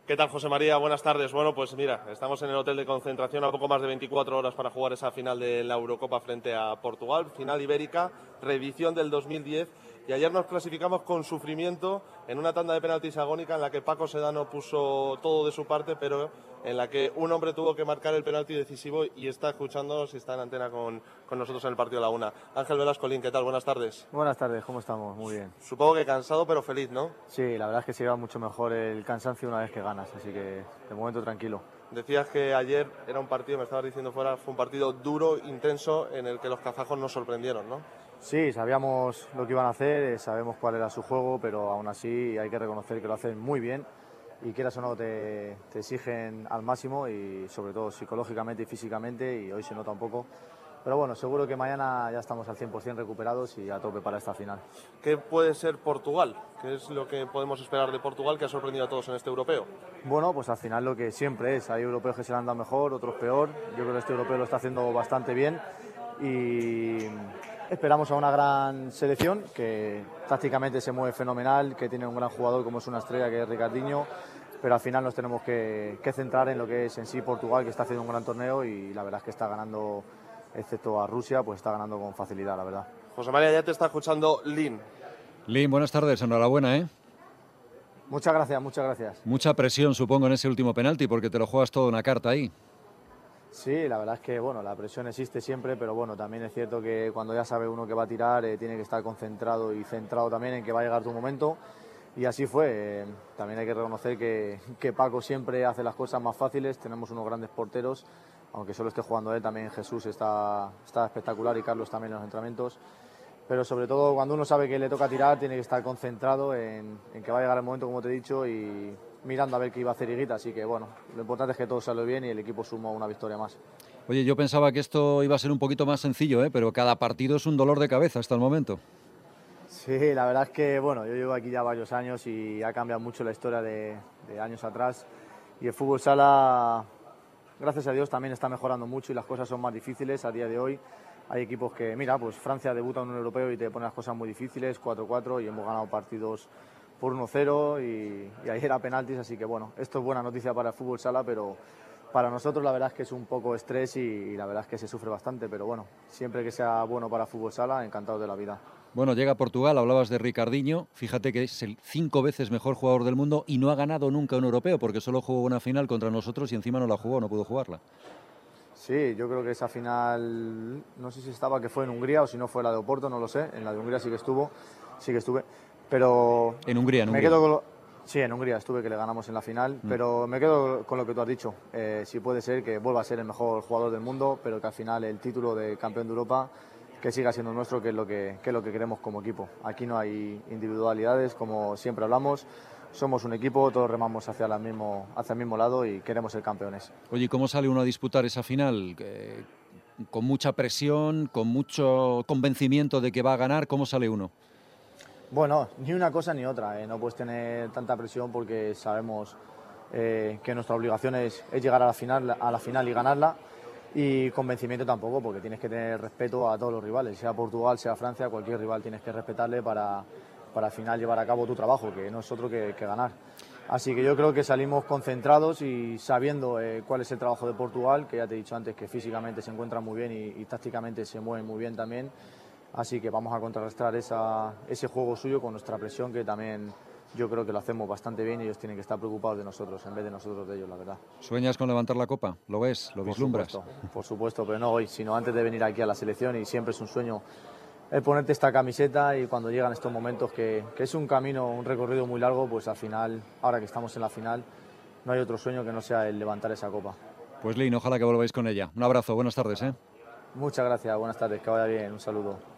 ¿Qué tal, José María? Buenas tardes. Bueno, pues mira, estamos en el hotel de concentración a poco más de 24 horas para jugar esa final de la Eurocopa frente a Portugal, final ibérica, reedición del 2010. Y ayer nos clasificamos con sufrimiento en una tanda de penaltis agónica en la que Paco Sedano puso todo de su parte, pero en la que un hombre tuvo que marcar el penalti decisivo y está escuchándonos y está en antena con nosotros en el partido de la una. Ángel Velascolín, ¿qué tal? Buenas tardes. Buenas tardes, ¿cómo estamos? Muy bien. Supongo que cansado pero feliz, ¿no? Sí, la verdad es que se lleva mucho mejor el cansancio una vez que ganas, así que de momento tranquilo. Decías que ayer era un partido, me estabas diciendo fuera, fue un partido duro, intenso, en el que los kazajos nos sorprendieron, ¿no? Sí, sabíamos lo que iban a hacer, sabemos cuál era su juego, pero aún así hay que reconocer que lo hacen muy bien y quieras o no te exigen al máximo y sobre todo psicológicamente y físicamente, y hoy se nota un poco. Pero bueno, seguro que mañana ya estamos al 100% recuperados y a tope para esta final. ¿Qué puede ser Portugal? ¿Qué es lo que podemos esperar de Portugal que ha sorprendido a todos en este europeo? Bueno, pues al final lo que siempre es, hay europeos que se le han dado mejor, otros peor. Yo creo que este europeo lo está haciendo bastante bien y esperamos a una gran selección que tácticamente se mueve fenomenal, que tiene un gran jugador como es una estrella que es Ricardinho, pero al final nos tenemos que centrar en lo que es en sí Portugal, que está haciendo un gran torneo y la verdad es que está ganando, excepto a Rusia, pues está ganando con facilidad, la verdad. José María, ya te está escuchando Lin. Lin, buenas tardes, enhorabuena, ¿eh? Muchas gracias, muchas gracias. Mucha presión, supongo, en ese último penalti, porque te lo juegas todo una carta ahí. Sí, la verdad es que bueno, la presión existe siempre, pero bueno, también es cierto que cuando ya sabe uno que va a tirar, tiene que estar concentrado y centrado también en que va a llegar tu momento. Y así fue. También hay que reconocer que Paco siempre hace las cosas más fáciles. Tenemos unos grandes porteros, aunque solo esté jugando él, también Jesús está espectacular y Carlos también en los entrenamientos. Pero sobre todo cuando uno sabe que le toca tirar, tiene que estar concentrado en que va a llegar el momento, como te he dicho, y mirando a ver qué iba a hacer Higuita. Así que bueno, lo importante es que todo salió bien y el equipo sumó una victoria más. Oye, yo pensaba que esto iba a ser un poquito más sencillo, ¿eh? Pero cada partido es un dolor de cabeza hasta el momento. Sí, la verdad es que bueno, yo llevo aquí ya varios años y ha cambiado mucho la historia de años atrás. Y el fútbol sala, gracias a Dios, también está mejorando mucho y las cosas son más difíciles a día de hoy. Hay equipos que, mira, pues Francia debuta en un europeo y te pone las cosas muy difíciles, 4-4, y hemos ganado partidos por 1-0 y ayer era penaltis, así que bueno, esto es buena noticia para el fútbol sala, pero para nosotros la verdad es que es un poco estrés y la verdad es que se sufre bastante, pero bueno, siempre que sea bueno para fútbol sala, encantados de la vida. Bueno, llega a Portugal, hablabas de Ricardinho, fíjate que es el 5 veces mejor jugador del mundo y no ha ganado nunca un europeo, porque solo jugó una final contra nosotros y encima no la jugó, no pudo jugarla. Sí, yo creo que esa final, no sé si estaba, que fue en Hungría o si no fue la de Oporto, no lo sé. En la de Hungría sí que estuve, pero En Hungría, me quedo con sí, en Hungría estuve, que le ganamos en la final, pero me quedo con lo que tú has dicho. Sí puede ser que vuelva a ser el mejor jugador del mundo, pero que al final el título de campeón de Europa que siga siendo nuestro, que es lo que queremos como equipo. Aquí no hay individualidades, como siempre hablamos. Somos un equipo, todos remamos hacia el mismo lado y queremos ser campeones. Oye, ¿cómo sale uno a disputar esa final? Con mucha presión, con mucho convencimiento de que va a ganar, ¿cómo sale uno? Bueno, ni una cosa ni otra. No puedes tener tanta presión porque sabemos que nuestra obligación es llegar a la final y ganarla. Y convencimiento tampoco, porque tienes que tener respeto a todos los rivales, sea Portugal, sea Francia, cualquier rival tienes que respetarle para al final llevar a cabo tu trabajo, que no es otro que ganar. Así que yo creo que salimos concentrados y sabiendo cuál es el trabajo de Portugal, que ya te he dicho antes que físicamente se encuentra muy bien y tácticamente se mueve muy bien también. Así que vamos a contrarrestar ese juego suyo con nuestra presión, que también yo creo que lo hacemos bastante bien y ellos tienen que estar preocupados de nosotros en vez de nosotros de ellos, la verdad. ¿Sueñas con levantar la copa? ¿Lo ves? ¿Lo vislumbras? Por supuesto, pero no hoy, sino antes de venir aquí a la selección, y siempre es un sueño el ponerte esta camiseta y cuando llegan estos momentos que es un camino, un recorrido muy largo, pues al final, ahora que estamos en la final, no hay otro sueño que no sea el levantar esa copa. Pues Lin, ojalá que volváis con ella. Un abrazo, buenas tardes, ¿eh? Muchas gracias, buenas tardes, que vaya bien, un saludo.